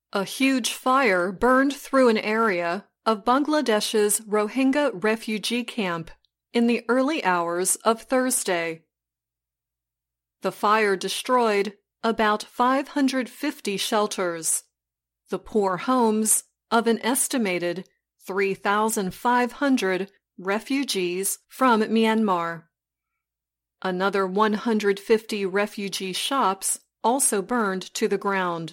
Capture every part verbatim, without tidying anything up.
A huge fire burned through an area of Bangladesh's Rohingya refugee camp in the early hours of Thursday. The fire destroyed about five hundred fifty shelters, the poor homes of an estimated three thousand five hundred refugees from Myanmar. Another one hundred fifty refugee shops also burned to the ground.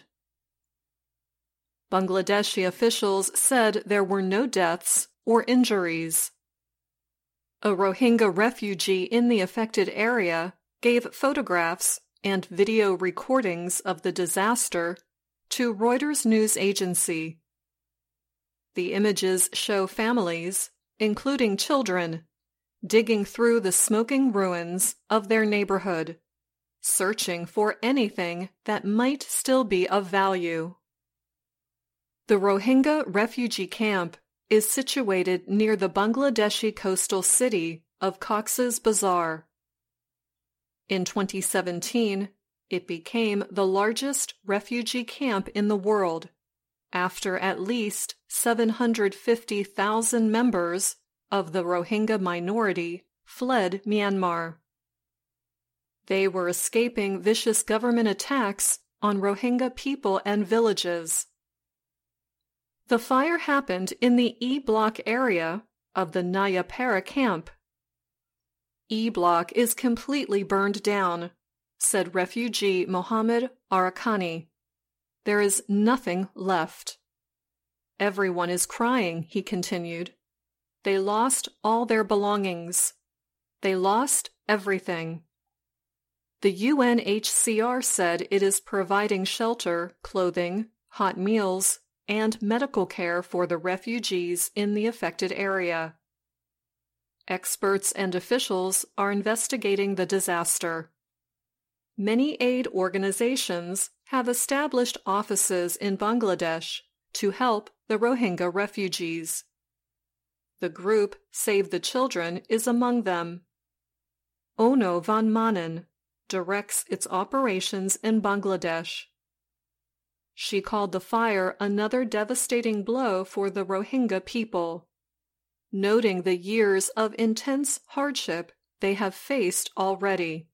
Bangladeshi officials said there were no deaths or injuries. A Rohingya refugee in the affected area gave photographs and video recordings of the disaster to Reuters news agency. The images show families, including children, digging through the smoking ruins of their neighborhood, searching for anything that might still be of value. The Rohingya refugee camp is situated near the Bangladeshi coastal city of Cox's Bazar. In twenty seventeen, it became the largest refugee camp in the world, after at least seven hundred fifty thousand members of the Rohingya minority fled Myanmar. They were escaping vicious government attacks on Rohingya people and villages. The fire happened in the E Block area of the Nyapara camp. E Block is completely burned down, said refugee Mohammed Arakani. There is nothing left. Everyone is crying, he continued. They lost all their belongings. They lost everything. The U N H C R said it is providing shelter, clothing, hot meals, and medical care for the refugees in the affected area. Experts and officials are investigating the disaster. Many aid organizations have established offices in Bangladesh to help the Rohingya refugees. The group Save the Children is among them. Ono van Manen directs its operations in Bangladesh. She called the fire another devastating blow for the Rohingya people, noting the years of intense hardship they have faced already.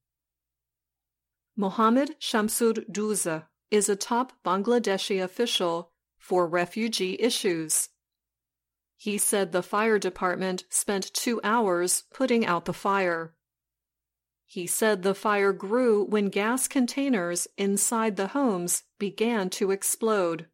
Mohammed Shamsud Douza is a top Bangladeshi official for refugee issues. He said the fire department spent two hours putting out the fire. He said the fire grew when gas containers inside the homes began to explode.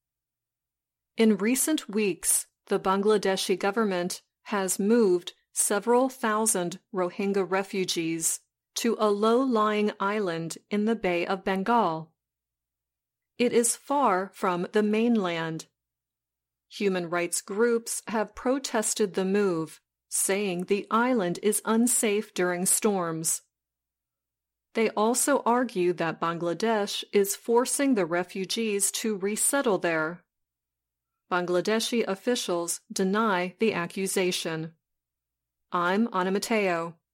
In recent weeks, the Bangladeshi government has moved several thousand Rohingya refugees to a low-lying island in the Bay of Bengal. It is far from the mainland. Human rights groups have protested the move, saying the island is unsafe during storms. They also argue that Bangladesh is forcing the refugees to resettle there. Bangladeshi officials deny the accusation. I'm Ana Mateo.